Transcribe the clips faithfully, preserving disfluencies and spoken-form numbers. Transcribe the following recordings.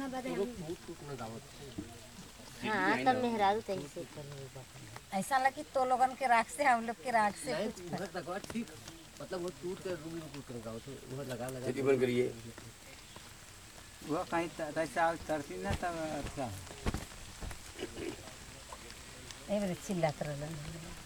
हाँ तब मेहरारू तही से ऐसा लगी तो लोगन के राख से हम लोग के राख से कुछ ठीक मतलब वो टूट कर रूम में टूट कर गाओ तो वो लगा लगा खेती बंद करिए वो कहीं तैसा तरसी ना तब अच्छा ये बड़े चिल्लात रहलन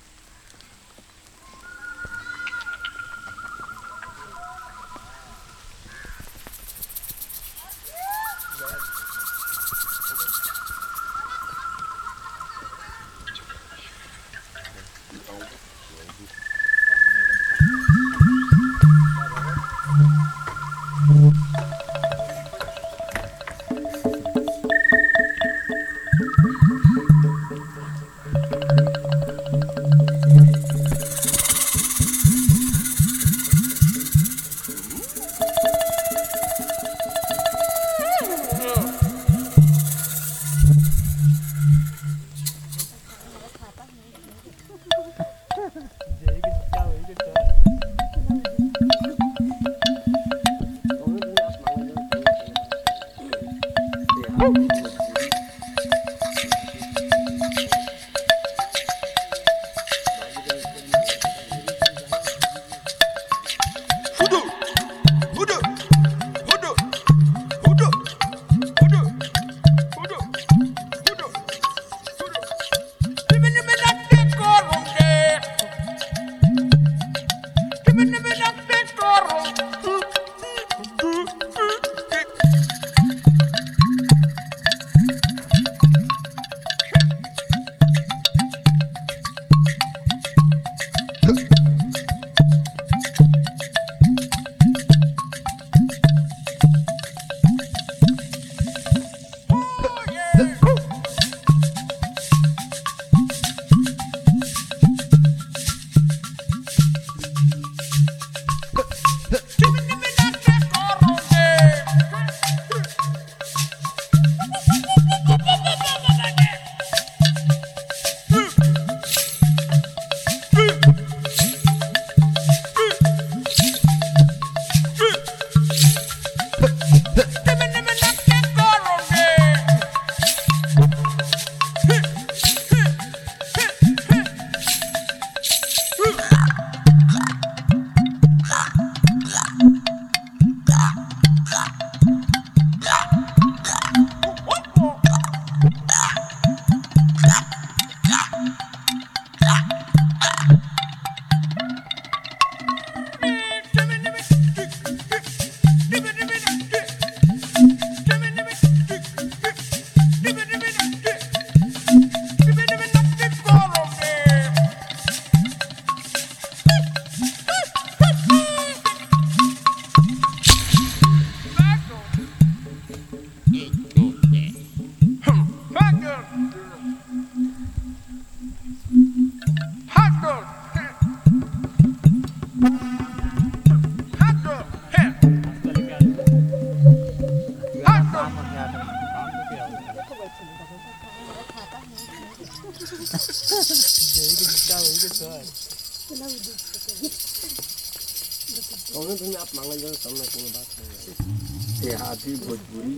कौन तुम्हें आप मांगल जाओ तब मैं तुम्हें बात करूँगा देहाती भोजपुरी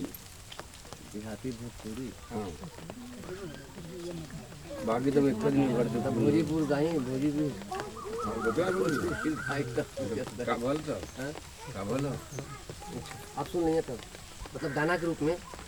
देहाती भोजपुरी हाँ बाकी तो मैं इतना नहीं करते तब भोजीपुर गाएं भोजीपुर काबल तो काबल आप सुन लेंगे तब मतलब गाना के रूप में